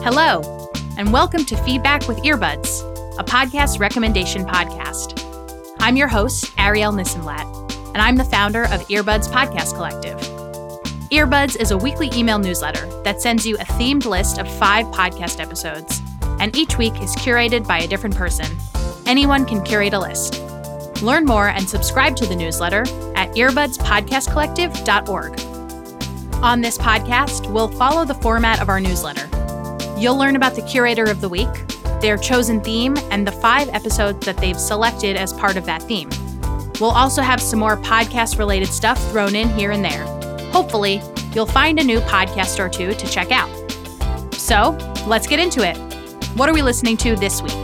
Hello, and welcome to Feedback with Earbuds, a podcast recommendation podcast. I'm your host, Ariel Nissenblatt, and I'm the founder of Earbuds Podcast Collective. Earbuds is a weekly email newsletter that sends you a themed list of 5 podcast episodes, and each week is curated by a different person. Anyone can curate a list. Learn more and subscribe to the newsletter at earbudspodcastcollective.org. On this podcast, we'll follow the format of our newsletter. You'll learn about the curator of the week, their chosen theme, and the 5 episodes that they've selected as part of that theme. We'll also have some more podcast-related stuff thrown in here and there. Hopefully, you'll find a new podcast or two to check out. So, let's get into it. What are we listening to this week?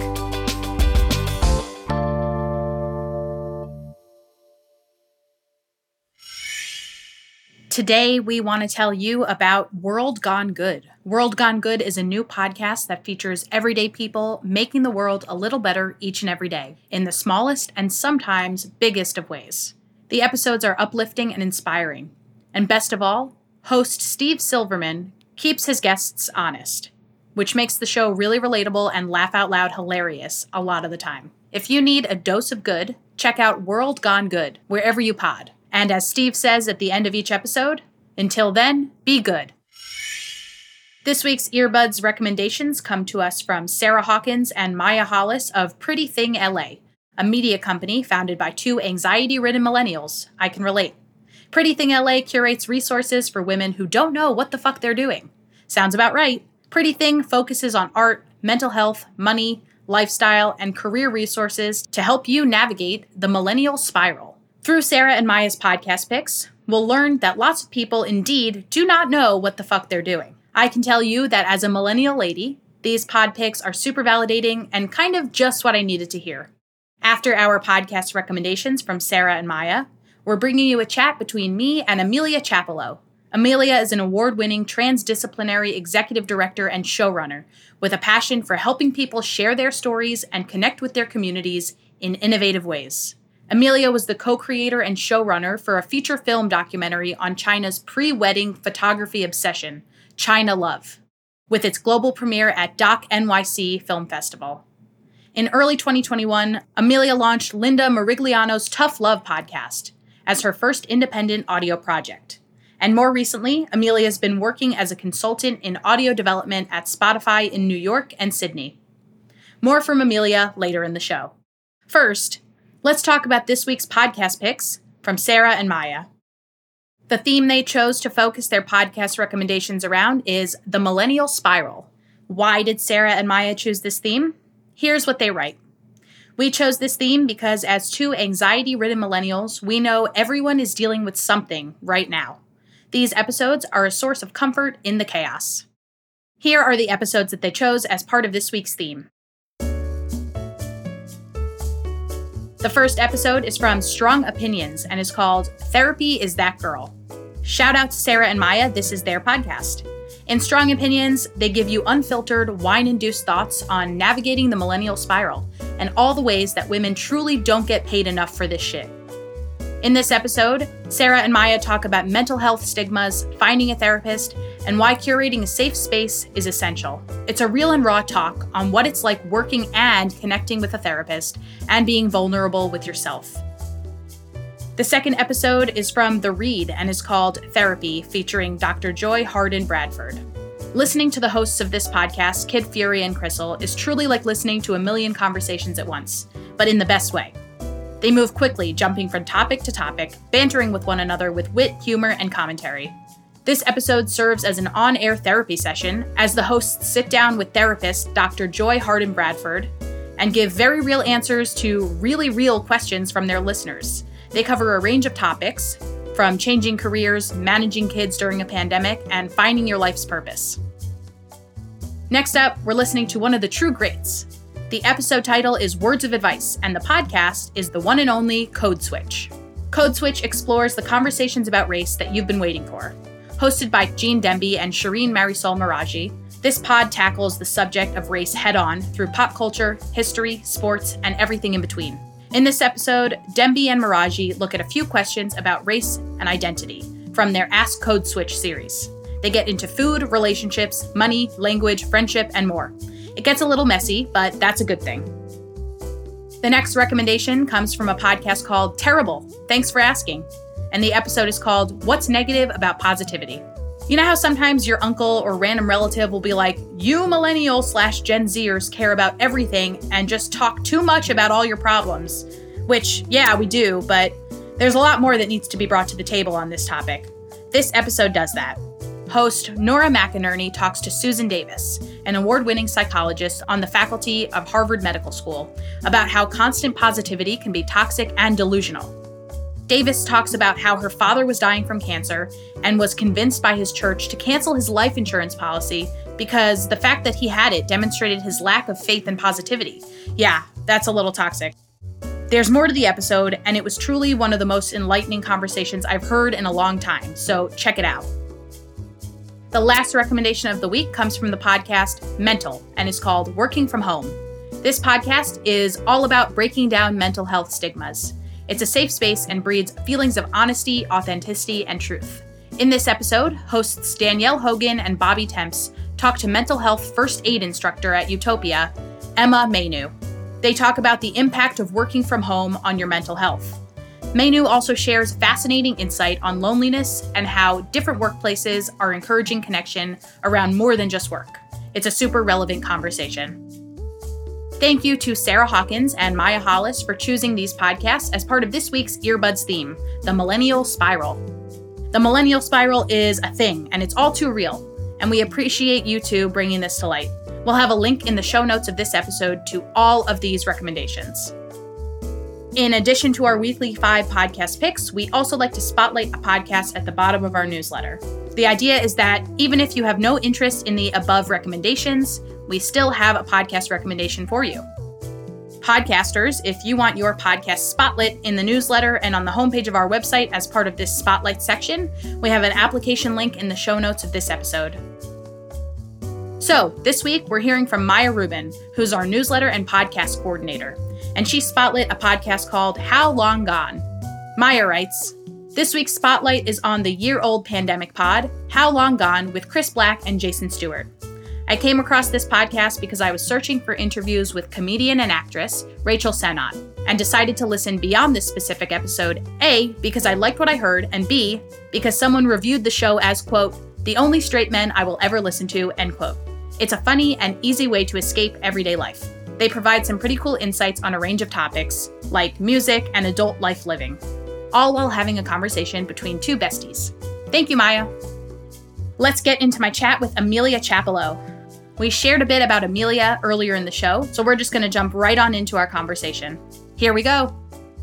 Today, we want to tell you about World Gone Good. World Gone Good is a new podcast that features everyday people making the world a little better each and every day, in the smallest and sometimes biggest of ways. The episodes are uplifting and inspiring. And best of all, host Steve Silverman keeps his guests honest, which makes the show really relatable and laugh out loud hilarious a lot of the time. If you need a dose of good, check out World Gone Good wherever you pod. And as Steve says at the end of each episode, until then, be good. This week's Earbuds recommendations come to us from Sarah Hawkins and Maya Hollis of Pretty Thing LA, a media company founded by 2 anxiety-ridden millennials. I can relate. Pretty Thing LA curates resources for women who don't know what the fuck they're doing. Sounds about right. Pretty Thing focuses on art, mental health, money, lifestyle, and career resources to help you navigate the millennial spiral. Through Sarah and Maya's podcast picks, we'll learn that lots of people indeed do not know what the fuck they're doing. I can tell you that as a millennial lady, these pod picks are super validating and kind of just what I needed to hear. After our podcast recommendations from Sarah and Maya, we're bringing you a chat between me and Amelia Chapello. Amelia is an award-winning transdisciplinary executive director and showrunner with a passion for helping people share their stories and connect with their communities in innovative ways. Amelia was the co-creator and showrunner for a feature film documentary on China's pre-wedding photography obsession, China Love, with its global premiere at Doc NYC Film Festival. In early 2021, Amelia launched Linda Merigliano's Tough Love podcast as her first independent audio project. And more recently, Amelia has been working as a consultant in audio development at Spotify in New York and Sydney. More from Amelia later in the show. First, let's talk about this week's podcast picks from Sarah and Maya. The theme they chose to focus their podcast recommendations around is the millennial spiral. Why did Sarah and Maya choose this theme? Here's what they write. We chose this theme because as 2 anxiety-ridden millennials, we know everyone is dealing with something right now. These episodes are a source of comfort in the chaos. Here are the episodes that they chose as part of this week's theme. The first episode is from Strong Opinions and is called Therapy is That Girl. Shout out to Sarah and Maya, this is their podcast. In Strong Opinions, they give you unfiltered, wine-induced thoughts on navigating the millennial spiral and all the ways that women truly don't get paid enough for this shit. In this episode, Sarah and Maya talk about mental health stigmas, finding a therapist, and why curating a safe space is essential. It's a real and raw talk on what it's like working and connecting with a therapist and being vulnerable with yourself. The second episode is from The Read and is called Therapy, featuring Dr. Joy Harden Bradford. Listening to the hosts of this podcast, Kid Fury and Crystal, is truly like listening to a million conversations at once, but in the best way. They move quickly, jumping from topic to topic, bantering with one another with wit, humor, and commentary. This episode serves as an on-air therapy session as the hosts sit down with therapist Dr. Joy Harden Bradford and give very real answers to really real questions from their listeners. They cover a range of topics, from changing careers, managing kids during a pandemic, and finding your life's purpose. Next up, we're listening to one of the true greats. The episode title is Words of Advice, and the podcast is the one and only Code Switch. Code Switch explores the conversations about race that you've been waiting for. Hosted by Gene Demby and Shireen Marisol Meraji, this pod tackles the subject of race head-on through pop culture, history, sports, and everything in between. In this episode, Demby and Meraji look at a few questions about race and identity from their Ask Code Switch series. They get into food, relationships, money, language, friendship, and more. It gets a little messy, but that's a good thing. The next recommendation comes from a podcast called Terrible. Thanks for asking. And the episode is called What's Negative About Positivity? You know how sometimes your uncle or random relative will be like, you millennial/Gen Zers care about everything and just talk too much about all your problems. Which, yeah, we do, but there's a lot more that needs to be brought to the table on this topic. This episode does that. Host Nora McInerney talks to Susan Davis, an award-winning psychologist on the faculty of Harvard Medical School, about how constant positivity can be toxic and delusional. Davis talks about how her father was dying from cancer and was convinced by his church to cancel his life insurance policy because the fact that he had it demonstrated his lack of faith and positivity. Yeah, that's a little toxic. There's more to the episode, and it was truly one of the most enlightening conversations I've heard in a long time, so check it out. The last recommendation of the week comes from the podcast Mental and is called Working From Home. This podcast is all about breaking down mental health stigmas. It's a safe space and breeds feelings of honesty, authenticity, and truth. In this episode, hosts Danielle Hogan and Bobby Temps talk to mental health first aid instructor at Utopia, Emma Maynew. They talk about the impact of working from home on your mental health. Maynew also shares fascinating insight on loneliness and how different workplaces are encouraging connection around more than just work. It's a super relevant conversation. Thank you to Sarah Hawkins and Maya Hollis for choosing these podcasts as part of this week's Earbuds theme, the Millennial Spiral. The Millennial Spiral is a thing, and it's all too real, and we appreciate you two bringing this to light. We'll have a link in the show notes of this episode to all of these recommendations. In addition to our weekly 5 podcast picks, we also like to spotlight a podcast at the bottom of our newsletter. The idea is that even if you have no interest in the above recommendations, we still have a podcast recommendation for you. Podcasters, if you want your podcast spotlit in the newsletter and on the homepage of our website as part of this spotlight section, we have an application link in the show notes of this episode. So, this week we're hearing from Maya Rubin, who's our newsletter and podcast coordinator, and she spotlit a podcast called How Long Gone? Maya writes, this week's spotlight is on the year-old pandemic pod, How Long Gone, with Chris Black and Jason Stewart. I came across this podcast because I was searching for interviews with comedian and actress Rachel Sennott, and decided to listen beyond this specific episode, A, because I liked what I heard, and B, because someone reviewed the show as, quote, the only straight men I will ever listen to, end quote. It's a funny and easy way to escape everyday life. They provide some pretty cool insights on a range of topics, like music and adult life living, all while having a conversation between two besties. Thank you, Maya. Let's get into my chat with Amelia Chapello. We shared a bit about Amelia earlier in the show, so we're just going to jump right on into our conversation. Here we go.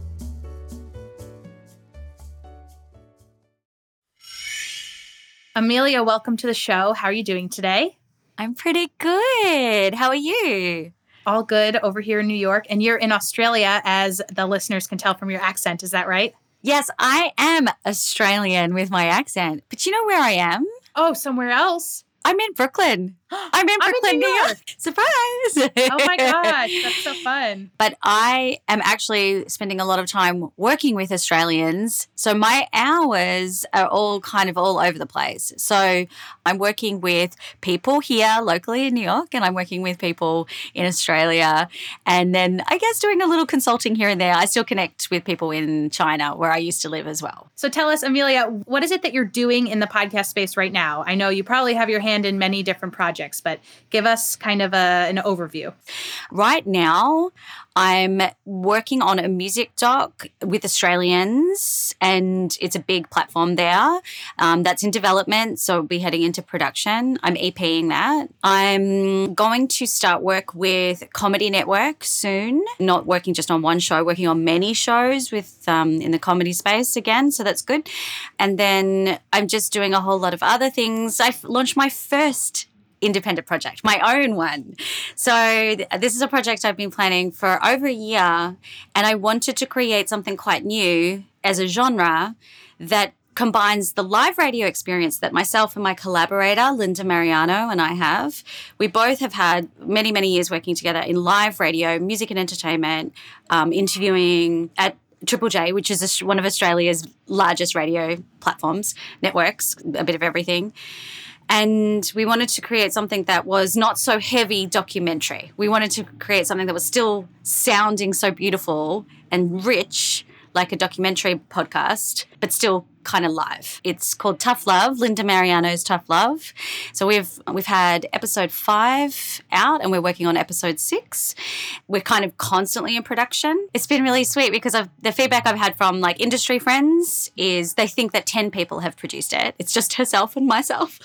Amelia, welcome to the show. How are you doing today? I'm pretty good. How are you? All good over here in New York. And you're in Australia, as the listeners can tell from your accent. Is that right? Yes, I am Australian with my accent. But you know where I am? Oh, somewhere else. I'm in Brooklyn. I'm in Brooklyn, New York. Surprise. Oh my gosh, that's so fun. But I am actually spending a lot of time working with Australians. So my hours are all kind of all over the place. So I'm working with people here locally in New York, and I'm working with people in Australia. And then I guess doing a little consulting here and there. I still connect with people in China where I used to live as well. So tell us, Amelia, what is it that you're doing in the podcast space right now? I know you probably have your hand in many different projects, but give us kind of an overview. Right now, I'm working on a music doc with Australians, and it's a big platform there that's in development, so we'll be heading into production. I'm EPing that. I'm going to start work with Comedy Network soon, not working just on one show, working on many shows with in the comedy space again, so that's good. And then I'm just doing a whole lot of other things. I've launched my first independent project, my own one. So this is a project I've been planning for over a year, and I wanted to create something quite new as a genre that combines the live radio experience that myself and my collaborator, Linda Mariano, and I have. We both have had many, many years working together in live radio, music and entertainment, interviewing at Triple J, which is one of Australia's largest radio platforms, networks, a bit of everything. And we wanted to create something that was not so heavy documentary. We wanted to create something that was still sounding so beautiful and rich, like a documentary podcast, but still kind of live. It's called Tough Love, Linda Mariano's Tough Love. So we've had episode 5 out and we're working on episode 6. We're kind of constantly in production. It's been really sweet because the feedback I've had from like industry friends is they think that 10 people have produced it. It's just herself and myself.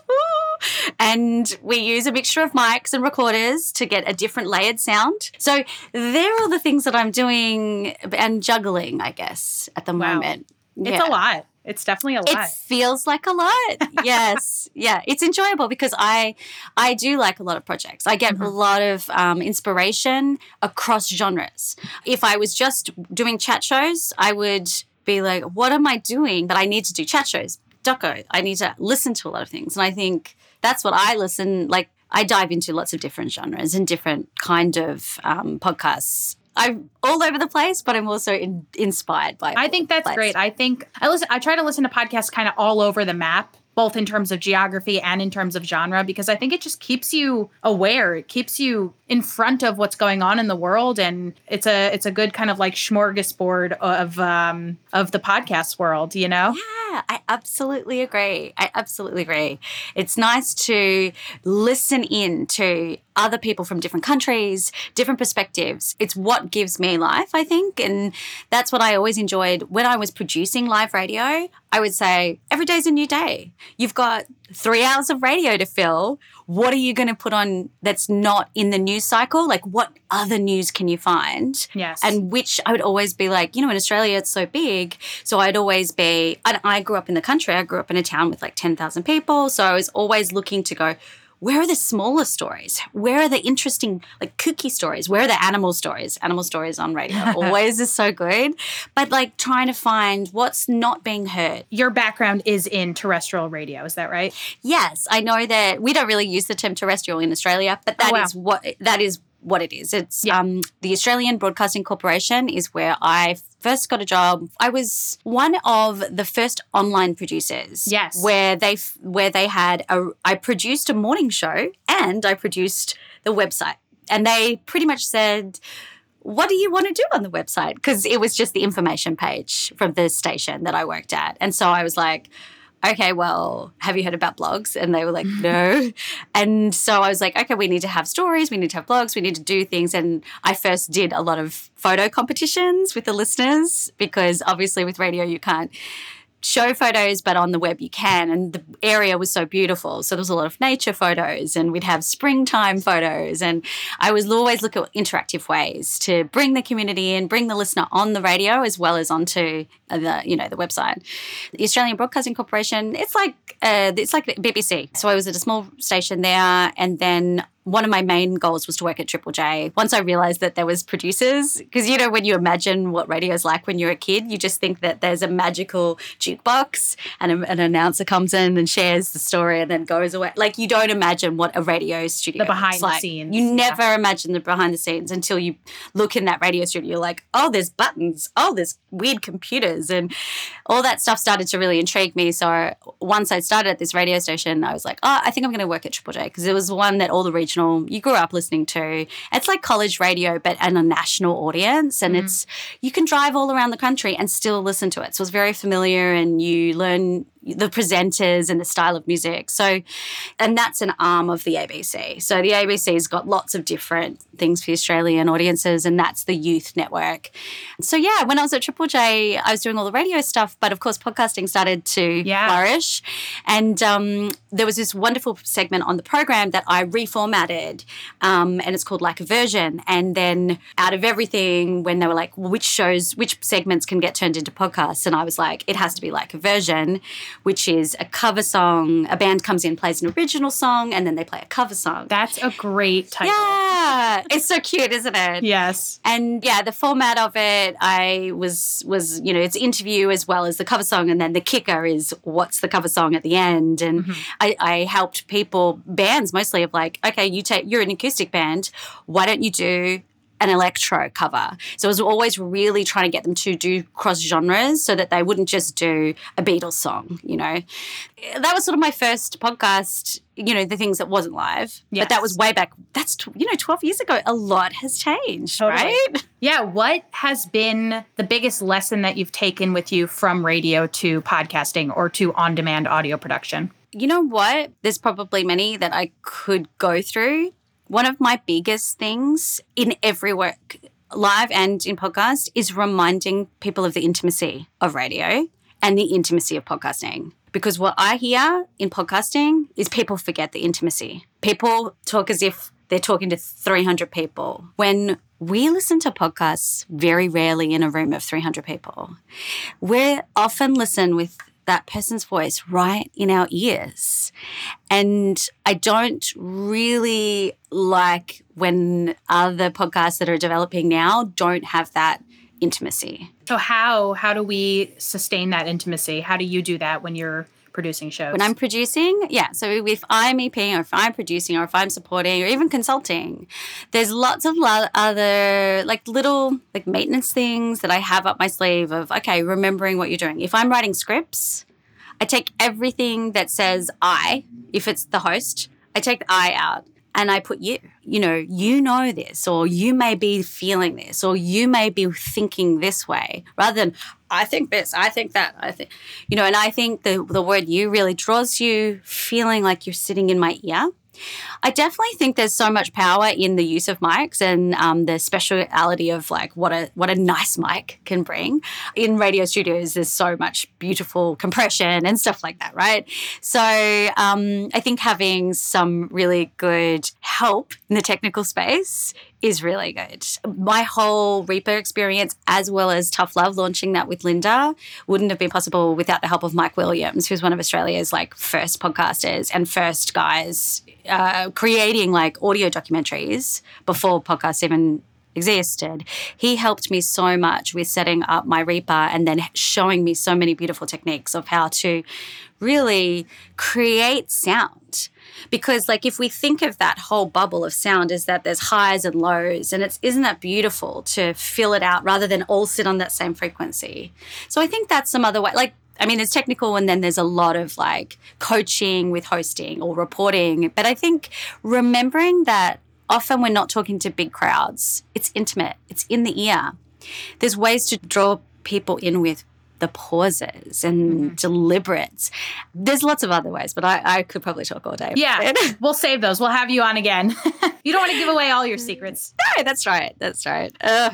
And we use a mixture of mics and recorders to get a different layered sound. So they're all the things that I'm doing and juggling, I guess, at the moment. It's a lot. It's definitely a lot. It feels like a lot. Yes. Yeah. It's enjoyable because I do like a lot of projects. I get a lot of inspiration across genres. If I was just doing chat shows, I would be like, what am I doing? But I need to do chat shows, doco. I need to listen to a lot of things. And I think that's what I listen, like I dive into lots of different genres and different kind of podcasts. I'm all over the place, but I'm also inspired by it. I think that's great. I try to listen to podcasts kind of all over the map, both in terms of geography and in terms of genre, because I think it just keeps you aware. It keeps you in front of what's going on in the world. And it's a good kind of like smorgasbord of the podcast world, you know? Yeah, I absolutely agree. It's nice to listen in to other people from different countries, different perspectives. It's what gives me life, I think. And that's what I always enjoyed when I was producing live radio. I would say, every day's a new day. You've got 3 hours of radio to fill. What are you going to put on that's not in the news cycle? Like, what other news can you find? Yes. And which I would always be like, in Australia, it's so big. So I'd always be, and I grew up in the country. I grew up in a town with like 10,000 people. So I was always looking to go, where are the smaller stories? Where are the interesting, like kooky stories? Where are the animal stories? Animal stories on radio always is so good. But like trying to find what's not being heard. Your background is in terrestrial radio, is that right? Yes, I know that we don't really use the term terrestrial in Australia, but that is what it is. It's the Australian Broadcasting Corporation is where I first got a job. I was one of the first online producers. Yes. Where they had I produced a morning show and I produced the website. And they pretty much said, what do you want to do on the website? Because it was just the information page from the station that I worked at. And so I was like, okay, well, have you heard about blogs? And they were like, no. And so I was like, okay, we need to have stories. We need to have blogs. We need to do things. And I first did a lot of photo competitions with the listeners because obviously with radio you can't show photos, but on the web you can. And the area was so beautiful. So there was a lot of nature photos and we'd have springtime photos. And I was always look at interactive ways to bring the community in, bring the listener on the radio as well as onto the website. The Australian Broadcasting Corporation, it's like the BBC. So I was at a small station there, and then one of my main goals was to work at Triple J. Once I realised that there was producers, because when you imagine what radio's like when you're a kid, you just think that there's a magical jukebox and an announcer comes in and shares the story and then goes away. Like you don't imagine what a radio studio the behind like. the scenes. You never imagine the behind the scenes until you look in that radio studio. You're like, oh, there's buttons. Oh, there's weird computers, and all that stuff started to really intrigue me. So once I started at this radio station, I was like, oh, I think I'm going to work at Triple J because it was the one that all the regional you grew up listening to. It's like college radio, but and a national audience, and it's you can drive all around the country and still listen to it. So it's very familiar, and you learn the presenters and the style of music. So, and that's an arm of the ABC. So the ABC's got lots of different things for Australian audiences, and that's the youth network. So yeah, when I was at Triple J, I was doing all the radio stuff, but of course podcasting started to flourish. And there was this wonderful segment on the program that I reformatted, and it's called Like a Version. And then out of everything, when they were like, well, which segments can get turned into podcasts? And I was like, it has to be Like a Version, which is a cover song. A band comes in, plays an original song, and then they play a cover song. That's a great title. Yeah. It's so cute, isn't it? Yes. And yeah, the format of it, I was it's interview as well as the cover song, and then the kicker is what's the cover song at the end. And I helped bands mostly of like, okay, you're an acoustic band. Why don't you do an electro cover. So I was always really trying to get them to do cross genres so that they wouldn't just do a Beatles song, you know. That was sort of my first podcast, you know, the things that wasn't live. Yes. But that was way back. That's, 12 years ago. A lot has changed, Totally. right? Yeah. What has been the biggest lesson that you've taken with you from radio to podcasting or to on-demand audio production? You know what? There's probably many that I could go through. One of my biggest things in every work, live and in podcast, is reminding people of the intimacy of radio and the intimacy of podcasting. Because what I hear in podcasting is people forget the intimacy. People talk as if they're talking to 300 people. When we listen to podcasts very rarely in a room of 300 people, we often listen with that person's voice right in our ears. And I don't really like when other podcasts that are developing now don't have that intimacy. So how do we sustain that intimacy? How do you do that when you're producing shows? When I'm producing, yeah. So if I'm EPing or if I'm producing or if I'm supporting or even consulting, there's lots of other like little like maintenance things that I have up my sleeve of, okay, remembering what you're doing. If I'm writing scripts, I take everything that says I, if it's the host, I take the I out and I put you. You know this, or you may be feeling this, or you may be thinking this way, rather than I think this, I think that, I think, and I think the word you really draws you feeling like you're sitting in my ear. I definitely think there's so much power in the use of mics and the speciality of like what a nice mic can bring. In radio studios, there's so much beautiful compression and stuff like that, right? So I think having some really good help in the technical space is really good. My whole Reaper experience, as well as Tough Love, launching that with Linda, wouldn't have been possible without the help of Mike Williams, who's one of Australia's like first podcasters and first guys creating like audio documentaries before podcasts even existed. He helped me so much with setting up my Reaper and then showing me so many beautiful techniques of how to really create sound. Because like if we think of that whole bubble of sound is that there's highs and lows, and isn't that beautiful to fill it out rather than all sit on that same frequency? So I think that's some other way. Like, I mean, it's technical and then there's a lot of like coaching with hosting or reporting. But I think remembering that often we're not talking to big crowds. It's intimate. It's in the ear. There's ways to draw people in with the pauses and deliberates. There's lots of other ways, but I could probably talk all day. Yeah, we'll save those. We'll have you on again. You don't want to give away all your secrets. No, that's right. That's right.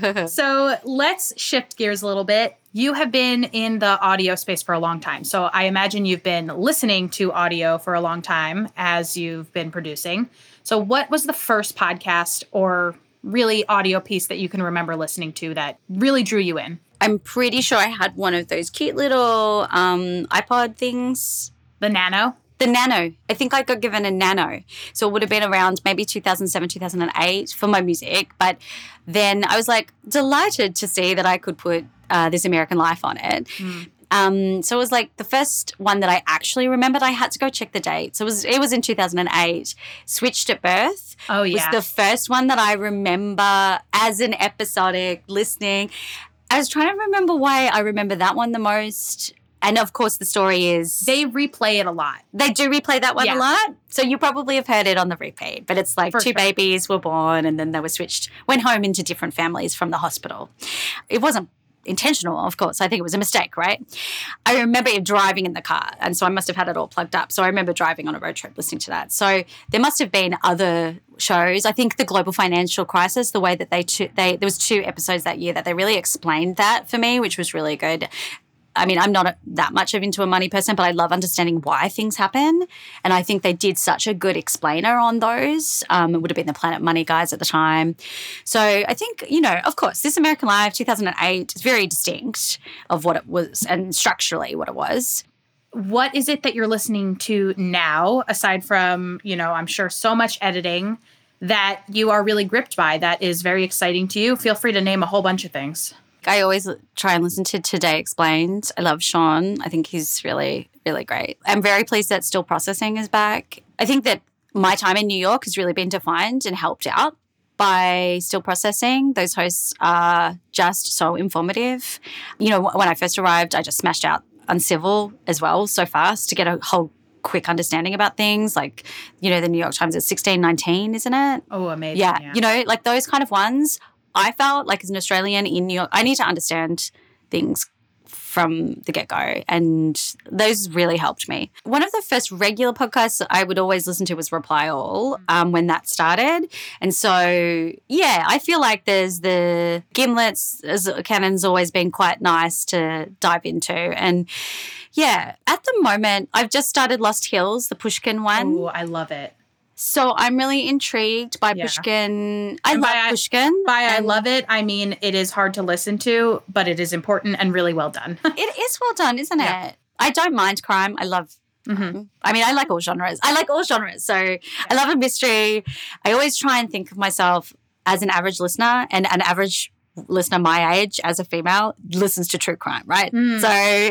So let's shift gears a little bit. You have been in the audio space for a long time. So I imagine you've been listening to audio for a long time as you've been producing. So what was the first podcast or really audio piece that you can remember listening to that really drew you in? I'm pretty sure I had one of those cute little iPod things. The Nano? The Nano. I think I got given a Nano. So it would have been around maybe 2007, 2008 for my music. But then I was like delighted to see that I could put This American Life on it. So it was like the first one that I actually remembered. I had to go check the date. So it was in 2008. Switched at Birth. Oh, yeah. Was the first one that I remember as an episodic listening. I was trying to remember why I remember that one the most. And, of course, the story is... They replay it a lot. They do replay that one a lot? So you probably have heard it on the repeat. But it's like two babies were born and then they were went home into different families from the hospital. It wasn't intentional, of course. I think it was a mistake, right? I remember driving in the car, and so I must have had it all plugged up. So I remember driving on a road trip listening to that. So there must have been other shows. I think the global financial crisis, the way that there was 2 episodes that year that they really explained that for me, which was really good. I mean, I'm not that much into a money person, but I love understanding why things happen. And I think they did such a good explainer on those. It would have been the Planet Money guys at the time. So I think, of course, This American Life, 2008, is very distinct of what it was and structurally what it was. What is it that you're listening to now, aside from, I'm sure so much editing that you are really gripped by that is very exciting to you? Feel free to name a whole bunch of things. I always try and listen to Today Explained. I love Sean. I think he's really, really great. I'm very pleased that Still Processing is back. I think that my time in New York has really been defined and helped out by Still Processing. Those hosts are just so informative. You know, when I first arrived, I just smashed out Uncivil as well so fast to get a whole quick understanding about things. Like, you know, the New York Times is 1619, isn't it? Oh, amazing. Yeah. You know, like those kind of ones, I felt like as an Australian in New York, I need to understand things from the get-go, and those really helped me. One of the first regular podcasts I would always listen to was Reply All when that started. And so, yeah, I feel like there's the Gimlets, as Canon's always been quite nice to dive into. And yeah, at the moment, I've just started Lost Hills, the Pushkin one. Oh, I love it. So I'm really intrigued by Pushkin. I love Pushkin. I love it, I mean, it is hard to listen to, but it is important and really well done. It is well done, isn't it? I don't mind crime. I love I mean, I like all genres. So I love a mystery. I always try and think of myself as an average listener, and an average listener my age as a female listens to true crime, right? So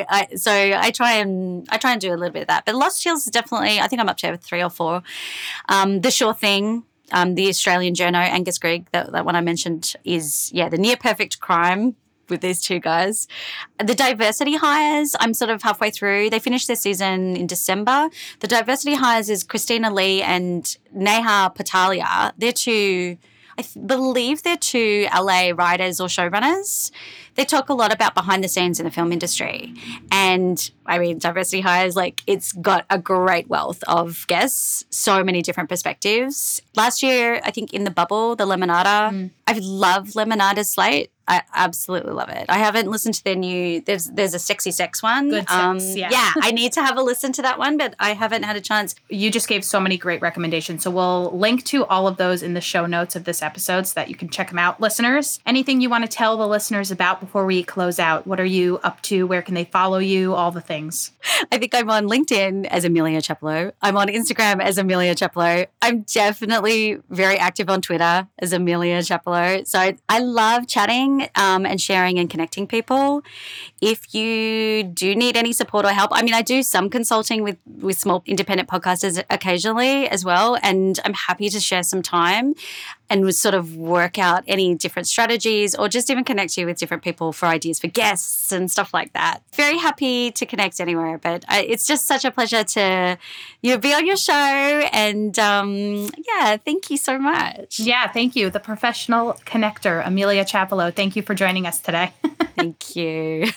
I try and do a little bit of that. But Lost Hills is definitely, I think I'm up to 3 or 4. The Sure Thing, the Australian journo Angus Grigg, that one I mentioned is the near perfect crime with these two guys. The Diversity Hires, I'm sort of halfway through. They finished their season in December. The Diversity Hires is Christina Lee and Neha Patalia. They're two, believe they're 2 LA writers or showrunners. They talk a lot about behind the scenes in the film industry. And I mean, Diversity Hires, like, it's got a great wealth of guests, so many different perspectives. Last year, I think in The Bubble, the Lemonada, I love Lemonada's slate. I absolutely love it. I haven't listened to their new, there's a Sexy Sex one. Good sex, yeah. Yeah, I need to have a listen to that one, but I haven't had a chance. You just gave so many great recommendations. So we'll link to all of those in the show notes of this episode so that you can check them out. Listeners, anything you want to tell the listeners about before we close out? What are you up to? Where can they follow you? All the things. I think I'm on LinkedIn as Amelia Chaplow. I'm on Instagram as Amelia Chaplow. I'm definitely very active on Twitter as Amelia Chaplow. So I love chatting and sharing and connecting people. If you do need any support or help, I mean, I do some consulting with small independent podcasters occasionally as well, and I'm happy to share some time and sort of work out any different strategies or just even connect you with different people for ideas for guests and stuff like that. Very happy to connect anywhere, but it's just such a pleasure to be on your show, and thank you so much. Yeah, thank you. The professional connector, Amelia Chaplow. Thank you for joining us today. Thank you.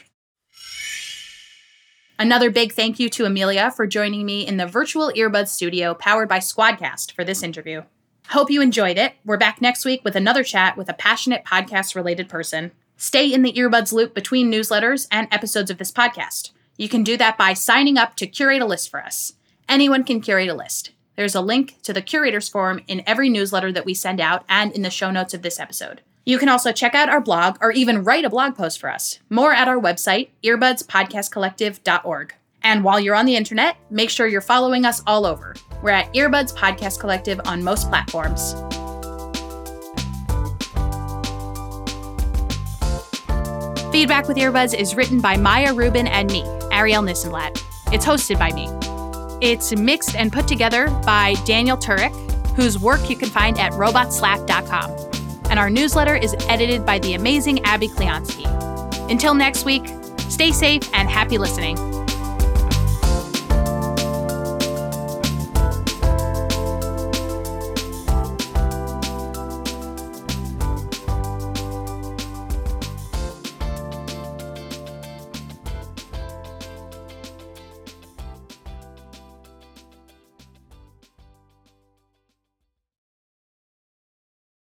Another big thank you to Amelia for joining me in the virtual earbud studio powered by Squadcast for this interview. Hope you enjoyed it. We're back next week with another chat with a passionate podcast-related person. Stay in the earbuds loop between newsletters and episodes of this podcast. You can do that by signing up to curate a list for us. Anyone can curate a list. There's a link to the curators form in every newsletter that we send out and in the show notes of this episode. You can also check out our blog or even write a blog post for us. More at our website, earbudspodcastcollective.org. And while you're on the internet, make sure you're following us all over. We're at Earbuds Podcast Collective on most platforms. Feedback with Earbuds is written by Maya Rubin and me, Ariel Nissenblatt. It's hosted by me. It's mixed and put together by Daniel Turek, whose work you can find at robotslap.com. And our newsletter is edited by the amazing Abby Kleonsky. Until next week, stay safe and happy listening.